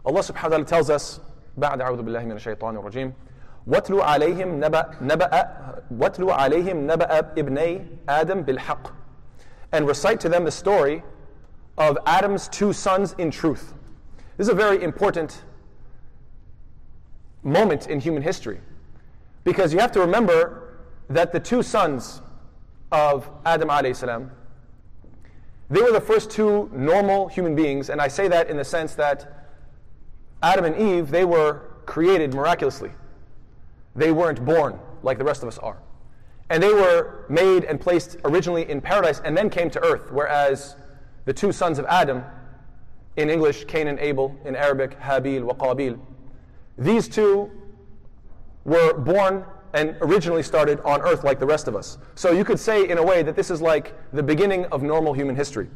Allah subhanahu wa ta'ala tells us, بعد أعوذ بالله من الشيطان الرجيم واتلو عليهم نبأ ابني آدم بالحق, and recite to them the story of Adam's two sons in truth. This is a very important moment in human history, because you have to remember that the two sons of Adam alayhi salam, they were the first two normal human beings, and I say that in the sense that Adam and Eve, they were created miraculously. They weren't born like the rest of us are. And they were made and placed originally in paradise and then came to earth, whereas the two sons of Adam, in English, Cain and Abel, in Arabic, Habil wa Qabil, these two were born and originally started on earth like the rest of us. So you could say in a way that this is like the beginning of normal human history.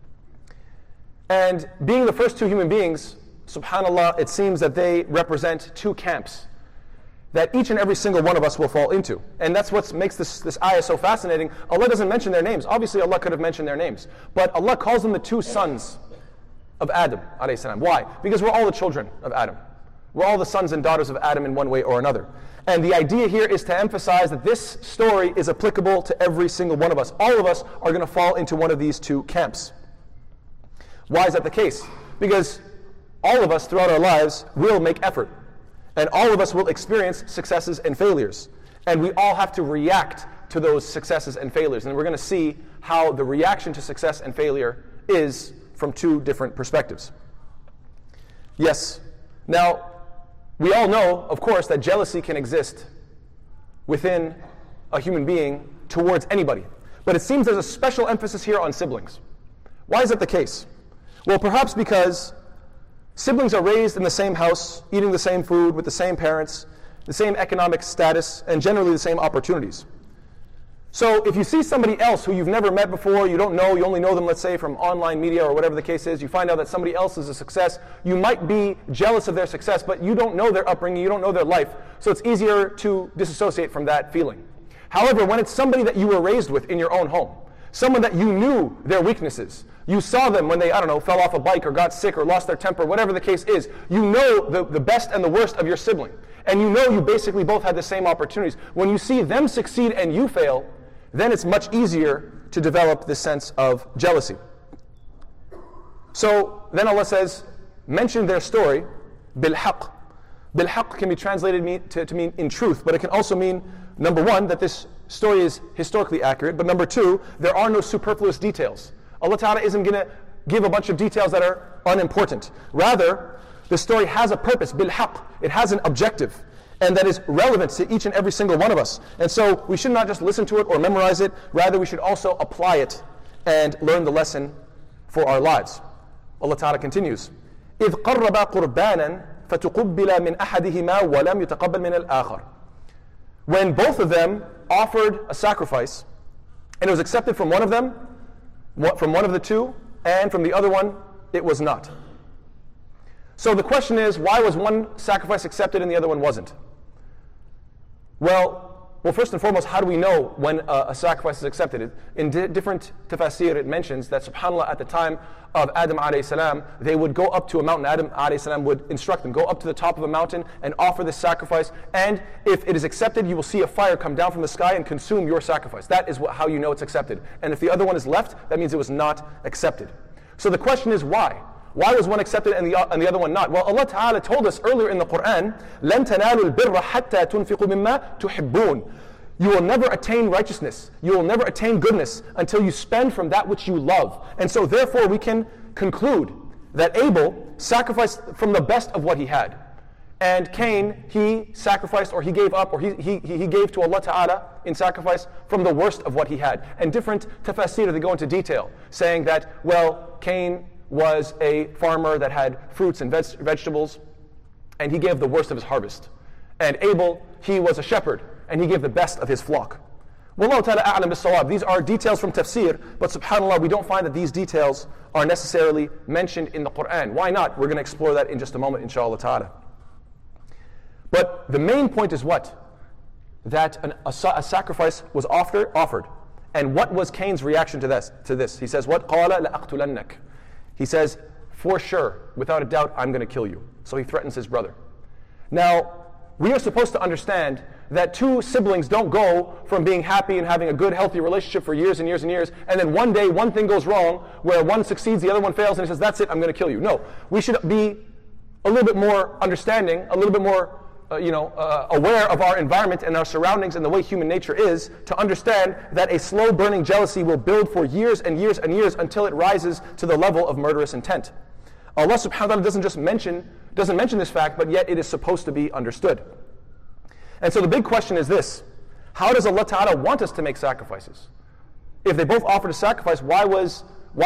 And being the first two human beings, subhanAllah, it seems that they represent two camps that each and every single one of us will fall into. And that's what makes this ayah so fascinating. Allah doesn't mention their names. Obviously, Allah could have mentioned their names. But Allah calls them the two sons of Adam, alayhi salam. Why? Because we're all the children of Adam. We're all the sons and daughters of Adam in one way or another. And the idea here is to emphasize that this story is applicable to every single one of us. All of us are going to fall into one of these two camps. Why is that the case? Because all of us throughout our lives will make effort. And all of us will experience successes and failures. And we all have to react to those successes and failures. And we're going to see how the reaction to success and failure is from two different perspectives. Yes. Now, we all know, of course, that jealousy can exist within a human being towards anybody. But it seems there's a special emphasis here on siblings. Why is that the case? Well, perhaps because siblings are raised in the same house, eating the same food, with the same parents, the same economic status, and generally the same opportunities. So if you see somebody else who you've never met before, you don't know, you only know them, let's say, from online media or whatever the case is, you find out that somebody else is a success, you might be jealous of their success, but you don't know their upbringing, you don't know their life, so it's easier to disassociate from that feeling. However, when it's somebody that you were raised with in your own home, someone that you knew their weaknesses, you saw them when they, fell off a bike or got sick or lost their temper, whatever the case is, you know the best and the worst of your sibling. And you know you basically both had the same opportunities. When you see them succeed and you fail, then it's much easier to develop this sense of jealousy. So then Allah says, mention their story, bil-haq. Bil-haq can be translated to mean in truth, but it can also mean, number one, that this story is historically accurate, but number two, there are no superfluous details. Allah Ta'ala isn't going to give a bunch of details that are unimportant. Rather, the story has a purpose, bil-haq. It has an objective, and that is relevant to each and every single one of us. And so we should not just listen to it or memorize it, rather we should also apply it and learn the lesson for our lives. Allah Ta'ala continues, إِذْ قَرَّبَا قُرْبَانًا فَتُقُبِّلَ مِنْ أَحَدِهِمَا وَلَمْ يُتَقَبَّلْ مِنَ الْآخَرِ. When both of them offered a sacrifice, and it was accepted from one of them, from one of the two, and from the other one, it was not. So the question is, why was one sacrifice accepted and the other one wasn't? Well, first and foremost, how do we know when a sacrifice is accepted? In different tafasir, it mentions that, subhanAllah, at the time of Adam alayhi salam, they would go up to a mountain. Adam alayhi salam would instruct them, go up to the top of a mountain and offer this sacrifice. And if it is accepted, you will see a fire come down from the sky and consume your sacrifice. That is how you know it's accepted. And if the other one is left, that means it was not accepted. So the question is, why? Why was one accepted and the other one not? Well, Allah Ta'ala told us earlier in the Quran, لَن تَنَالُوا الْبِرَّ حَتَّى تُنْفِقُوا مِمَّا تُحِبُّونَ. You will never attain righteousness. You will never attain goodness until you spend from that which you love. And so therefore we can conclude that Abel sacrificed from the best of what he had. And Cain, he sacrificed, or he gave up, or he gave to Allah Ta'ala in sacrifice from the worst of what he had. And different tafasir, they go into detail, saying that, well, Cain was a farmer that had fruits and vegetables, and he gave the worst of his harvest. And Abel, he was a shepherd, and he gave the best of his flock. Wallahu ta'ala a'lam bis-sawab. These are details from tafsir, but subhanAllah, we don't find that these details are necessarily mentioned in the Quran. Why not? We're going to explore that in just a moment, inshallah ta'ala. But the main point is what? That a sacrifice was offered. And what was Cain's reaction to this? He says, what? قَالَ لَأَقْتُلَنَّكَ. He says, for sure, without a doubt, I'm going to kill you. So he threatens his brother. Now, we are supposed to understand that two siblings don't go from being happy and having a good, healthy relationship for years and years and years, and then one day one thing goes wrong where one succeeds, the other one fails, and he says, that's it, I'm going to kill you. No, we should be a little bit more understanding, a little bit more aware of our environment and our surroundings and the way human nature is, to understand that a slow-burning jealousy will build for years and years and years until it rises to the level of murderous intent. Allah subhanahu wa ta'ala doesn't mention this fact, but yet it is supposed to be understood. And so the big question is this: how does Allah Ta'ala want us to make sacrifices? If they both offered a sacrifice, what was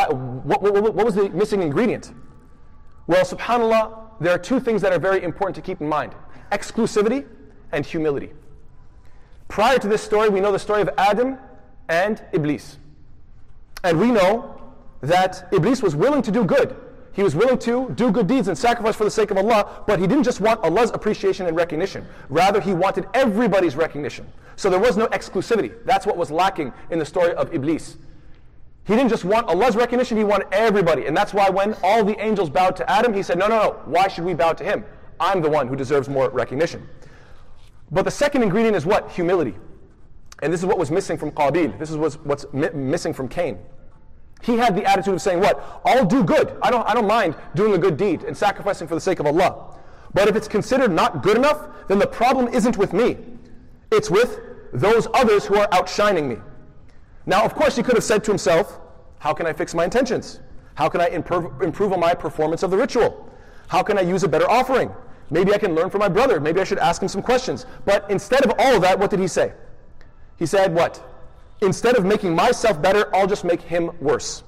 the missing ingredient? Well, subhanAllah, there are two things that are very important to keep in mind: exclusivity and humility. Prior to this story, we know the story of Adam and Iblis. And we know that Iblis was willing to do good. He was willing to do good deeds and sacrifice for the sake of Allah, but he didn't just want Allah's appreciation and recognition. Rather, he wanted everybody's recognition. So there was no exclusivity. That's what was lacking in the story of Iblis. He didn't just want Allah's recognition, he wanted everybody. And that's why when all the angels bowed to Adam, he said, no, why should we bow to him? I'm the one who deserves more recognition. But the second ingredient is what? Humility. And this is what was missing from Qabil. This is what's missing from Cain. He had the attitude of saying, what? I'll do good. I don't mind doing a good deed and sacrificing for the sake of Allah. But if it's considered not good enough, then the problem isn't with me. It's with those others who are outshining me. Now, of course, he could have said to himself, how can I fix my intentions? How can I improve on my performance of the ritual? How can I use a better offering? Maybe I can learn from my brother. Maybe I should ask him some questions. But instead of all of that, what did he say? He said what? Instead of making myself better, I'll just make him worse.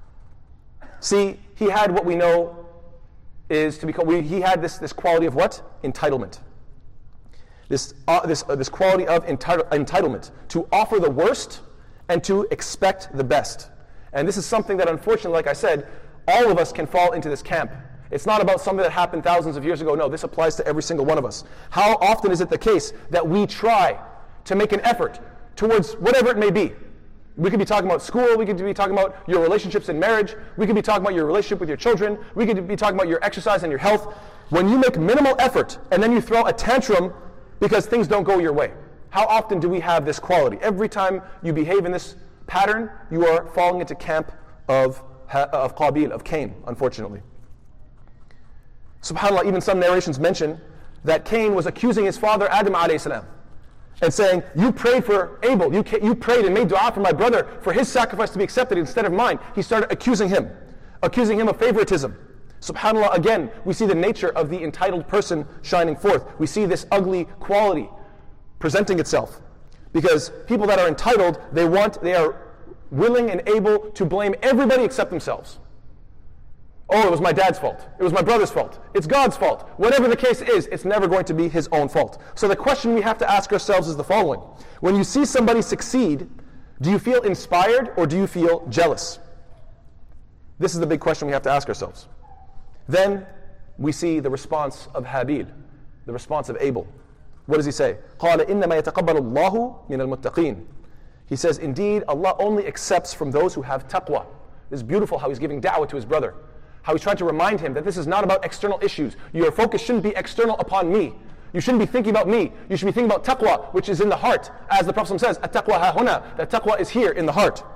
See, he had what we know is to be called, he had this quality of what? Entitlement. This quality of entitlement, to offer the worst and to expect the best. And this is something that, unfortunately, like I said, all of us can fall into this camp. It's not about something that happened thousands of years ago. No, this applies to every single one of us. How often is it the case that we try to make an effort towards whatever it may be? We could be talking about school, we could be talking about your relationships in marriage, we could be talking about your relationship with your children, we could be talking about your exercise and your health. When you make minimal effort and then you throw a tantrum because things don't go your way, how often do we have this quality? Every time you behave in this pattern, you are falling into camp of Qabil, of Cain, unfortunately. SubhanAllah, even some narrations mention that Cain was accusing his father Adam alayhi salam and saying, you prayed for Abel, you prayed and made dua for my brother for his sacrifice to be accepted instead of mine. He started accusing him of favoritism. SubhanAllah, again, we see the nature of the entitled person shining forth. We see this ugly quality presenting itself. Because people that are entitled, they are willing and able to blame everybody except themselves. Oh, it was my dad's fault. It was my brother's fault. It's God's fault. Whatever the case is, it's never going to be his own fault. So the question we have to ask ourselves is the following. When you see somebody succeed, do you feel inspired or do you feel jealous? This is the big question we have to ask ourselves. Then we see the response of Habil, the response of Abel. What does he say? قَالَ إِنَّمَا يَتَقَبَّلُ اللَّهُ مِنَ الْمُتَّقِينَ. He says, indeed, Allah only accepts from those who have taqwa. This is beautiful how he's giving da'wah to his brother. How he's trying to remind him that this is not about external issues. Your focus shouldn't be external upon me. You shouldn't be thinking about me. You should be thinking about taqwa, which is in the heart. As the Prophet says, at-taqwa ha-huna, that taqwa is here in the heart.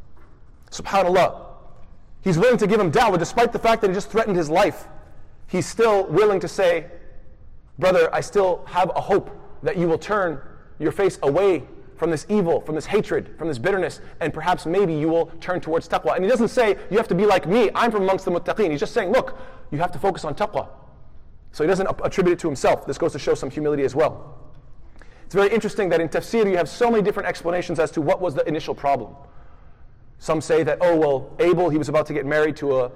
SubhanAllah. He's willing to give him da'wah despite the fact that he just threatened his life. He's still willing to say, brother, I still have a hope that you will turn your face away from this evil, from this hatred, from this bitterness, and perhaps maybe you will turn towards taqwa. And he doesn't say, you have to be like me, I'm from amongst the muttaqeen. He's just saying, look, you have to focus on taqwa. So he doesn't attribute it to himself. This goes to show some humility as well. It's very interesting that in tafsir you have so many different explanations as to what was the initial problem. Some say that, oh, well, Abel, he was about to get married to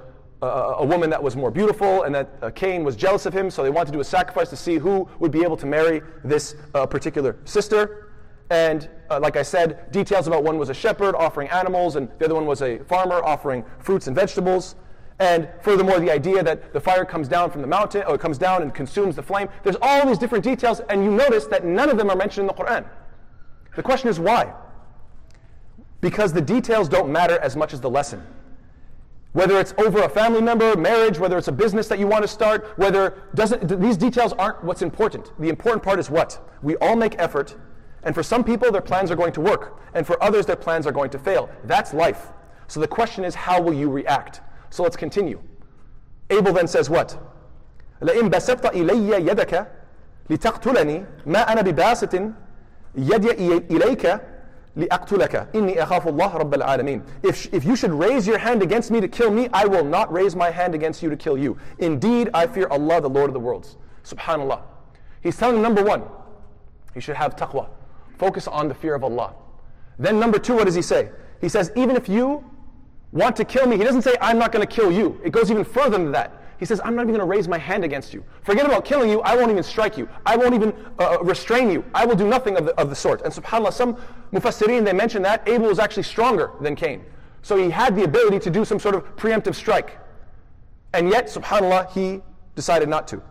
a woman that was more beautiful, and that Cain was jealous of him, so they wanted to do a sacrifice to see who would be able to marry this particular sister. And like I said, details about one was a shepherd offering animals, and the other one was a farmer offering fruits and vegetables. And furthermore, the idea that the fire comes down from the mountain, or it comes down and consumes the flame. There's all these different details, and you notice that none of them are mentioned in the Quran. The question is why? Because the details don't matter as much as the lesson. Whether it's over a family member, marriage, whether it's a business that you want to start, these details aren't what's important. The important part is what? We all make effort, and for some people their plans are going to work, and for others their plans are going to fail. That's life. So the question is, how will you react? So let's continue. Abel then says what? لَإِن بَسَطْتَ إِلَيَّ يَدَكَ لِتَقْتُلَنِي مَا أَنَا بِبَاسِطٍ يَدِيَ إِلَيْكَ لِأَقْتُلَكَ إِنِّي أَخَافُ اللَّهَ رَبَّ الْعَالَمِينَ. If you should raise your hand against me to kill me, I will not raise my hand against you to kill you. Indeed, I fear Allah, the Lord of the worlds. Subhanallah. He's telling him, number one, he should have taqwa. Focus on the fear of Allah. Then number two, what does he say? He says, even if you want to kill me, he doesn't say, I'm not going to kill you. It goes even further than that. He says, I'm not even going to raise my hand against you. Forget about killing you, I won't even strike you. I won't even restrain you. I will do nothing of the sort. And subhanAllah, some mufassirin, they mention that Abel was actually stronger than Cain. So he had the ability to do some sort of preemptive strike. And yet, subhanAllah, he decided not to.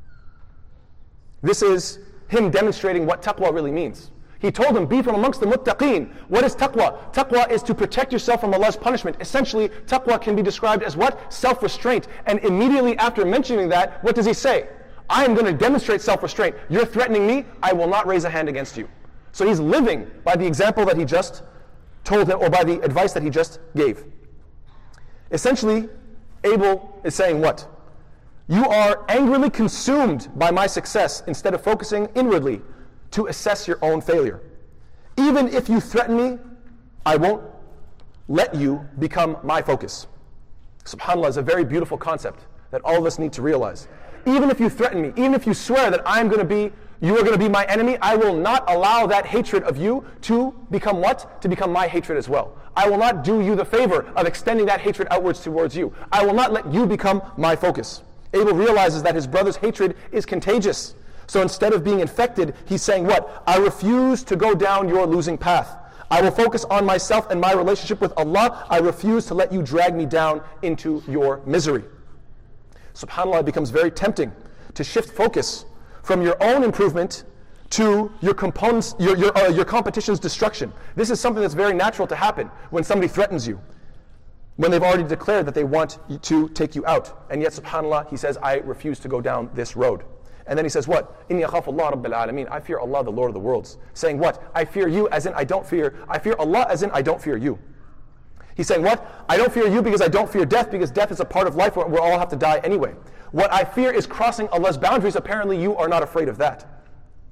This is him demonstrating what taqwa really means. He told him, be from amongst the muttaqeen. What is taqwa? Taqwa is to protect yourself from Allah's punishment. Essentially, taqwa can be described as what? Self-restraint. And immediately after mentioning that, what does he say? I am going to demonstrate self-restraint. You're threatening me, I will not raise a hand against you. So he's living by the example that he just told him, or by the advice that he just gave. Essentially, Abel is saying what? You are angrily consumed by my success instead of focusing inwardly to assess your own failure. Even if you threaten me, I won't let you become my focus. SubhanAllah is a very beautiful concept that all of us need to realize. Even if you threaten me, even if you swear that you are going to be my enemy, I will not allow that hatred of you to become what? To become my hatred as well. I will not do you the favor of extending that hatred outwards towards you. I will not let you become my focus. Abel realizes that his brother's hatred is contagious. So instead of being infected, he's saying what? I refuse to go down your losing path. I will focus on myself and my relationship with Allah. I refuse to let you drag me down into your misery. SubhanAllah, it becomes very tempting to shift focus from your own improvement to your competition's destruction. This is something that's very natural to happen when somebody threatens you, when they've already declared that they want to take you out. And yet, SubhanAllah, he says, I refuse to go down this road. And then he says what? إِنِّي أَخَافُ اللَّهَ رَبَّ الْعَالَمِينَ. I fear Allah, the Lord of the worlds. Saying what? I fear you as in I don't fear. I fear Allah as in I don't fear you. He's saying what? I don't fear you because I don't fear death, because death is a part of life where we'll all have to die anyway. What I fear is crossing Allah's boundaries. Apparently you are not afraid of that.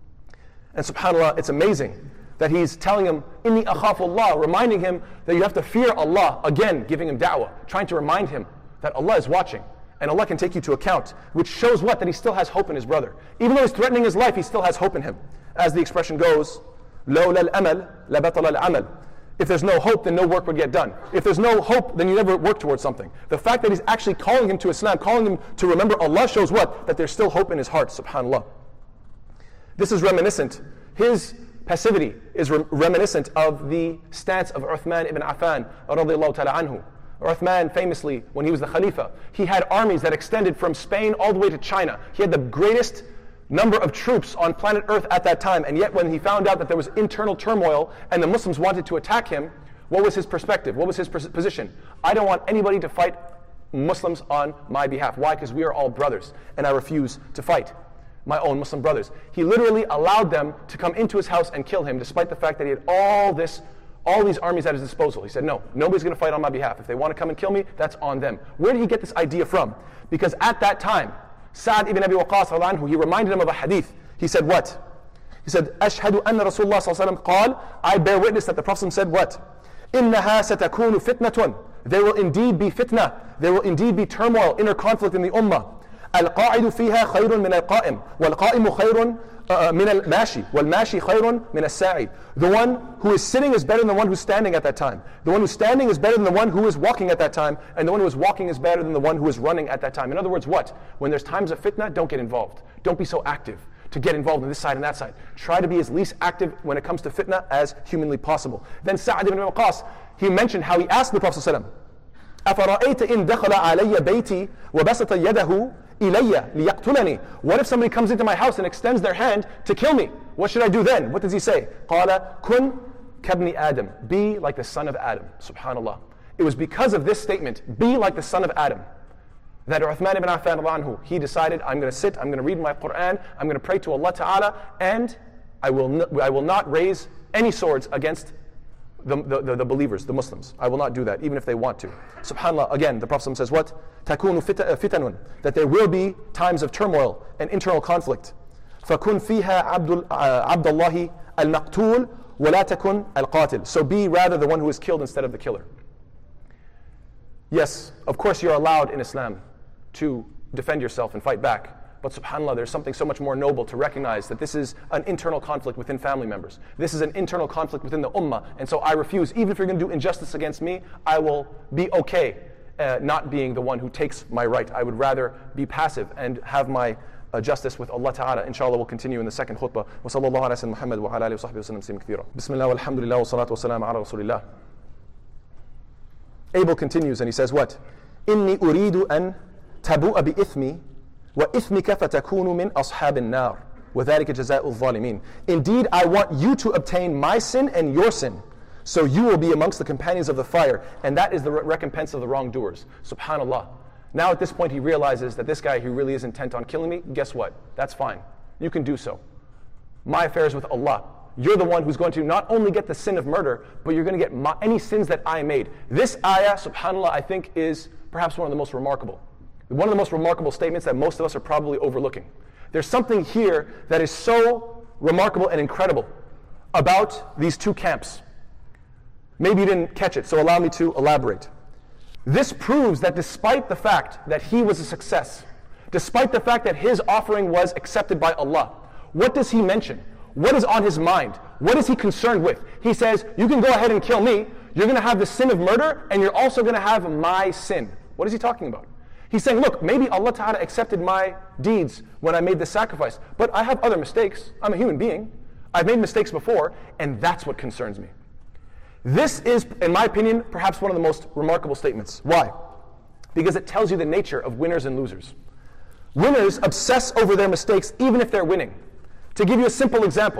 And subhanAllah, it's amazing that he's telling him, إِنِّي أَخَافُ اللَّهَ, reminding him that you have to fear Allah. Again, giving him da'wah, trying to remind him that Allah is watching. And Allah can take you to account, which shows what? That he still has hope in his brother. Even though he's threatening his life, he still has hope in him. As the expression goes, لَوْلَا الْأَمَلْ لَبَطَلَ الْعَمَلْ. If there's no hope, then no work would get done. If there's no hope, then you never work towards something. The fact that he's actually calling him to Islam, calling him to remember Allah, shows what? That there's still hope in his heart, subhanAllah. This is reminiscent. His passivity is reminiscent of the stance of Uthman ibn Affan, radiyallahu ta'ala anhu. Uthman, famously, when he was the Khalifa, he had armies that extended from Spain all the way to China. He had the greatest number of troops on planet Earth at that time, and yet when he found out that there was internal turmoil and the Muslims wanted to attack him, what was his perspective? What was his position? I don't want anybody to fight Muslims on my behalf. Why? Because we are all brothers, and I refuse to fight my own Muslim brothers. He literally allowed them to come into his house and kill him, despite the fact that he had all these armies at his disposal. He said, no, nobody's going to fight on my behalf. If they want to come and kill me, that's on them. Where did he get this idea from? Because at that time, Sa'd ibn Abi Waqqas, he reminded him of a hadith. He said what? He said, أشهد أن رسول الله صلى الله عليه وسلم قال, I bear witness that the Prophet said what? إنها ستكون فتنة. There will indeed be fitna. There will indeed be turmoil, inner conflict in the ummah. القاعد فيها خير من القائم والقائم خير من الماشي والماشي خير من الساعي. The one who is sitting is better than the one who's standing at that time. The one who's standing is better than the one who is walking at that time, and the one who is walking is better than the one who is running at that time. In other words, what? When there's times of fitna, don't get involved. Don't be so active to get involved in this side and that side. Try to be as least active when it comes to fitna as humanly possible. Then Sa'd ibn Waqqas, he mentioned how he asked the Prophet ﷺ, أَفَرَأَيْتَ إِن دَخَلَ عَلَيَّ بَيْتِي وَبَسَطَ يَدَهُ إِلَيَّ لِيَقْتُلَنِي. What if somebody comes into my house and extends their hand to kill me? What should I do then? What does he say? قَالَ كُن كَابْنِ آدَمْ. Be like the son of Adam. Subhanallah. it was because of this statement, be like the son of Adam, that Uthman ibn Affan anhu, he decided, I'm going to sit, I'm going to read my Quran, I'm going to pray to Allah Ta'ala, and I will not raise any swords against the believers, the Muslims. I will not do that, even if they want to. SubhanAllah, again, the Prophet says what? تَكُونُ فِتَنٌ, that there will be times of turmoil and internal conflict. فَكُنْ فِيهَا عَبْدَ اللَّهِ الْمَقْتُولِ وَلَا تَكُنْ الْقَاتِلِ. So be rather the one who is killed instead of the killer. Yes, of course you're allowed in Islam to defend yourself and fight back. But subhanAllah, there's something so much more noble to recognize that this is an internal conflict within family members. This is an internal conflict within the ummah. And so I refuse, even if you're going to do injustice against me, I will be okay not being the one who takes my right. I would rather be passive and have my justice with Allah Ta'ala. Inshallah, we'll continue in the second khutbah. Wa sallallahu ala sayyidina Muhammad wa ala alihi wa sahbihi wa sallam tasliman kathira. Bismillah walhamdulillah wa salatu wa salam ala rasulillah. Abel continues and he says what? Inni uridu an tabu'a bi ithmi وَإِثْمِكَ فَتَكُونُ مِنْ أَصْحَابِ النَّارِ وَذَلِكَ جَزَاءُ الظَّالِمِينَ. Indeed, I want you to obtain my sin and your sin, so you will be amongst the companions of the fire, and that is the recompense of the wrongdoers. SubhanAllah. Now at this point he realizes that this guy who really is intent on killing me, guess what? That's fine. You can do so. My affair is with Allah. You're the one who's going to not only get the sin of murder, but you're going to get any sins that I made. This ayah, SubhanAllah, I think is perhaps one of the most remarkable. One of the most remarkable statements that most of us are probably overlooking. There's something here that is so remarkable and incredible about these two camps. Maybe you didn't catch it, so allow me to elaborate. This proves that despite the fact that he was a success, despite the fact that his offering was accepted by Allah, what does he mention? What is on his mind? What is he concerned with? He says, you can go ahead and kill me, you're going to have the sin of murder, and you're also going to have my sin. What is he talking about? He's saying, look, maybe Allah Ta'ala accepted my deeds when I made this sacrifice, but I have other mistakes. I'm a human being. I've made mistakes before, and that's what concerns me. This is, in my opinion, perhaps one of the most remarkable statements. Why? Because it tells you the nature of winners and losers. Winners obsess over their mistakes even if they're winning. To give you a simple example,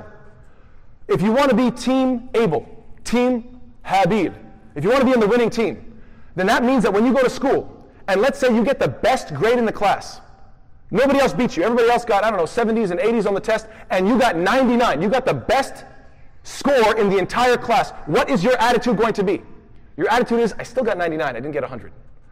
if you want to be Team Abel, Team Habil, if you want to be in the winning team, then that means that when you go to school, and let's say you get the best grade in the class. Nobody else beat you. Everybody else got, 70s and 80s on the test, and you got 99. You got the best score in the entire class. What is your attitude going to be? Your attitude is, I still got 99. I didn't get 100.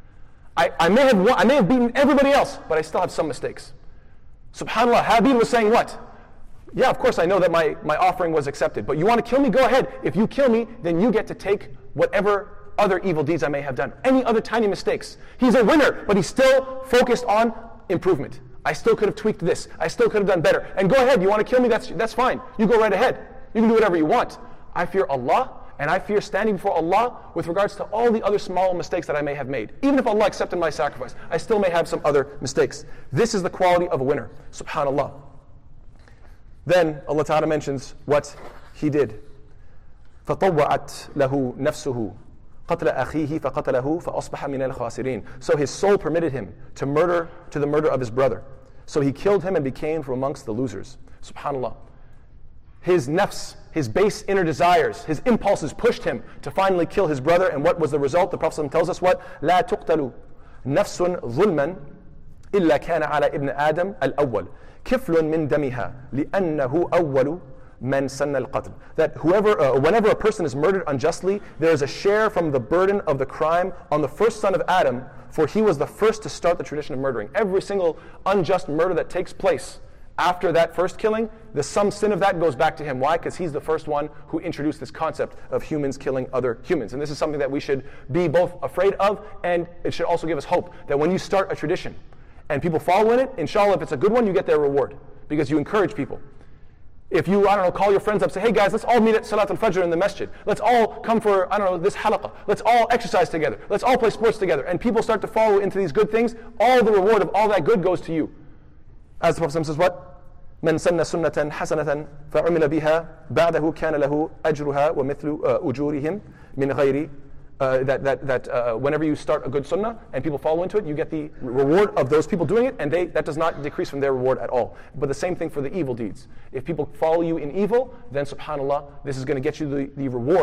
I may have beaten everybody else, but I still have some mistakes. SubhanAllah, Habil was saying what? Yeah, of course I know that my offering was accepted, but you want to kill me? Go ahead. If you kill me, then you get to take whatever other evil deeds I may have done, any other tiny mistakes. He's a winner, but he's still focused on improvement. I still could have tweaked this. I still could have done better. And go ahead, you want to kill me? That's fine. You go right ahead. You can do whatever you want. I fear Allah, and I fear standing before Allah with regards to all the other small mistakes that I may have made. Even if Allah accepted my sacrifice, I still may have some other mistakes. This is the quality of a winner. SubhanAllah. Then Allah Ta'ala mentions what he did. فَطَوَّعَتْ لَهُ نَفْسُهُ قَتْلَ أَخِيهِ فَقَتَلَهُ فَأَصْبَحَ مِنَ الْخَاسِرِينَ. So his soul permitted him to the murder of his brother. So he killed him and became from amongst the losers. SubhanAllah. His nafs, his base inner desires, his impulses pushed him to finally kill his brother. And what was the result? The Prophet tells us what? لا تقتل نفس ظلما إلا كان على ابن آدم الأول كفل من دمها لأنه أول من سن القتل. That whenever a person is murdered unjustly, there is a share from the burden of the crime on the first son of Adam, for he was the first to start the tradition of murdering. Every single unjust murder that takes place after that first killing, some sin of that goes back to him. Why? Because he's the first one who introduced this concept of humans killing other humans. And this is something that we should be both afraid of, and it should also give us hope that when you start a tradition and people follow in it, inshallah, if it's a good one, you get their reward because you encourage people. If you, call your friends up, say, hey guys, let's all meet at Salat al-Fajr in the masjid. Let's all come for, this halaqah. Let's all exercise together. Let's all play sports together. And people start to follow into these good things. All the reward of all that good goes to you. As the Prophet says, what? من سن سنة حسنة فعمل بها بعده كان له أجرها ومثل أجورهم من غير that whenever you start a good sunnah and people follow into it, you get the reward of those people doing it, and that does not decrease from their reward at all. But the same thing for the evil deeds. If people follow you in evil, then subhanAllah, this is going to get you the reward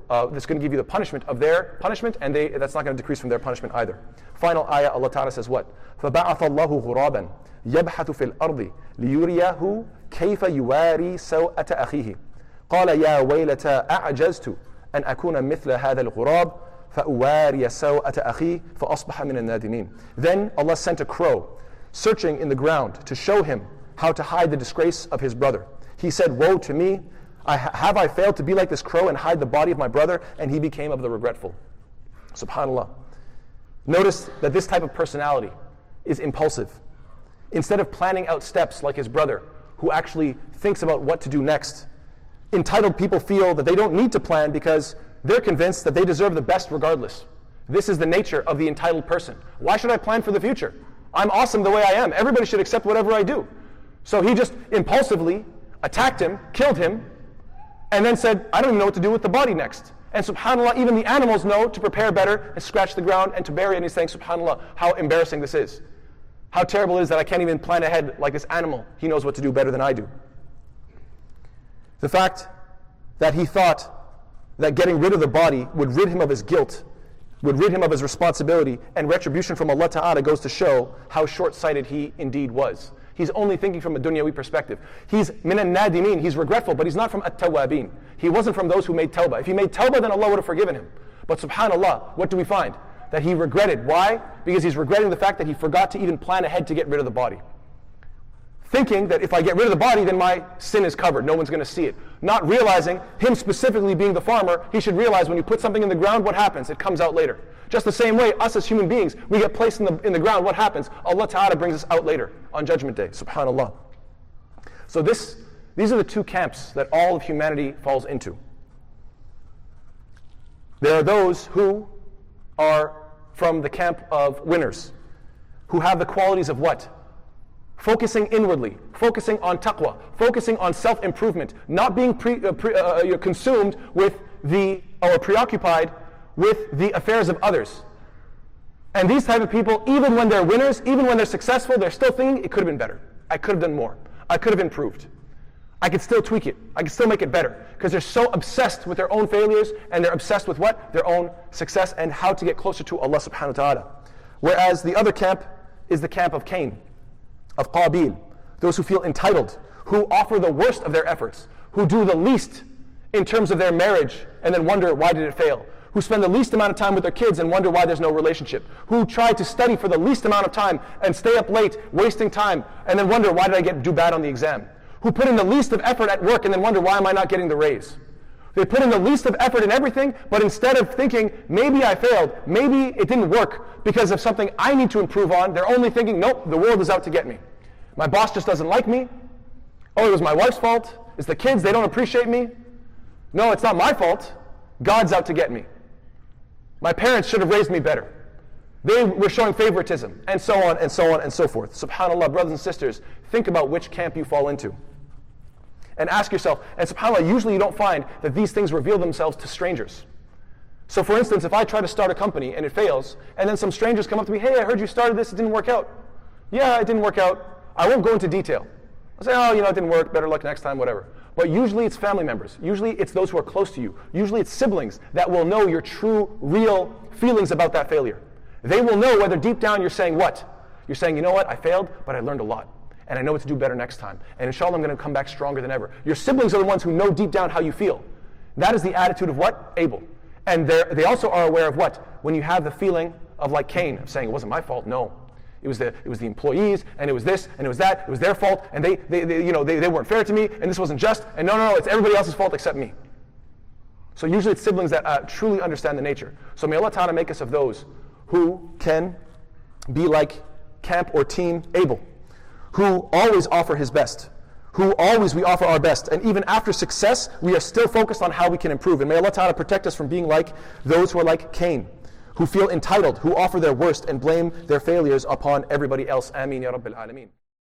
that's going to give you the punishment of their punishment, and that's not going to decrease from their punishment either. Final ayah, Allah Ta'ala says what? فَبَعَثَ اللَّهُ غُرَابًا يَبْحَثُ فِي الْأَرْضِ لِيُرِيَهُ كَيْفَ يُوَارِي سَوْءَةَ أَخِيهِ قَالَ يَا وَيْلَتَى أَعْجَزْتُ أَنْ أَكُونَ مِثْلَ هَذَا الْغُرَابِ فَأُوَارِيَ سَوْءَةَ أَخِي فَأَصْبَحَ مِنَ النَّادِمِينَ. Then Allah sent a crow, searching in the ground to show him how to hide the disgrace of his brother. He said, "Woe to me! Have I failed to be like this crow and hide the body of my brother?" And he became of the regretful. SubhanAllah. Notice that this type of personality is impulsive. Instead of planning out steps like his brother, who actually thinks about what to do next, entitled people feel that they don't need to plan because they're convinced that they deserve the best regardless. This is the nature of the entitled person. Why should I plan for the future? I'm awesome the way I am. Everybody should accept whatever I do. So he just impulsively attacked him, killed him, and then said, I don't even know what to do with the body next. And subhanAllah, even the animals know to prepare better and scratch the ground and to bury it. And he's saying, subhanAllah, how embarrassing this is. How terrible it is that I can't even plan ahead like this animal. He knows what to do better than I do. The fact that he thought that getting rid of the body would rid him of his guilt, would rid him of his responsibility, and retribution from Allah Ta'ala goes to show how short-sighted he indeed was. He's only thinking from a dunyawi perspective. He's min al-nadimin, he's regretful, but he's not from at-tawabin. He wasn't from those who made tawbah. If he made tawbah, then Allah would have forgiven him. But subhanAllah, what do we find? That he regretted. Why? Because he's regretting the fact that he forgot to even plan ahead to get rid of the body. Thinking that if I get rid of the body, then my sin is covered. No one's going to see it. Not realizing, him specifically being the farmer, he should realize when you put something in the ground, what happens? It comes out later. Just the same way, us as human beings, we get placed in the ground, what happens? Allah Ta'ala brings us out later, on Judgment Day, subhanAllah. So these are the two camps that all of humanity falls into. There are those who are from the camp of winners, who have the qualities of what? Focusing inwardly, focusing on taqwa, focusing on self-improvement, not being consumed with or preoccupied with the affairs of others. And these type of people, even when they're winners, even when they're successful, they're still thinking, it could have been better. I could have done more. I could have improved. I could still tweak it. I could still make it better. Because they're so obsessed with their own failures, and they're obsessed with what? Their own success and how to get closer to Allah subhanahu wa ta'ala. Whereas the other camp is the camp of Cain, of Qabil, those who feel entitled, who offer the worst of their efforts, who do the least in terms of their marriage and then wonder why did it fail, who spend the least amount of time with their kids and wonder why there's no relationship, who try to study for the least amount of time and stay up late, wasting time, and then wonder why did I do bad on the exam, who put in the least of effort at work and then wonder why am I not getting the raise. They put in the least of effort in everything, but instead of thinking, maybe I failed, maybe it didn't work because of something I need to improve on, they're only thinking, nope, the world is out to get me. My boss just doesn't like me. Oh, it was my wife's fault. It's the kids, they don't appreciate me. No, it's not my fault. God's out to get me. My parents should have raised me better. They were showing favoritism, and so on, and so on, and so forth. SubhanAllah, brothers and sisters, think about which camp you fall into. And ask yourself, and subhanAllah, usually you don't find that these things reveal themselves to strangers. So for instance, if I try to start a company and it fails, and then some strangers come up to me, hey, I heard you started this, it didn't work out. Yeah, it didn't work out. I won't go into detail. I'll say, oh, it didn't work, better luck next time, whatever. But usually it's family members. Usually it's those who are close to you. Usually it's siblings that will know your true, real feelings about that failure. They will know whether deep down you're saying what? You're saying, you know what, I failed, but I learned a lot. And I know what to do better next time. And inshallah, I'm going to come back stronger than ever. Your siblings are the ones who know deep down how you feel. That is the attitude of what? Abel. And they also are aware of what? When you have the feeling of like Cain, of saying, it wasn't my fault. No. It was the employees, and it was this, and it was that. It was their fault, and they weren't fair to me, and this wasn't just. And no, it's everybody else's fault except me. So usually it's siblings that truly understand the nature. So may Allah Ta'ala make us of those who can be like camp or team Abel, who always offer his best, who always we offer our best, and even after success, we are still focused on how we can improve. And may Allah Ta'ala protect us from being like those who are like Cain, who feel entitled, who offer their worst and blame their failures upon everybody else. Ameen ya Rabbil Alameen.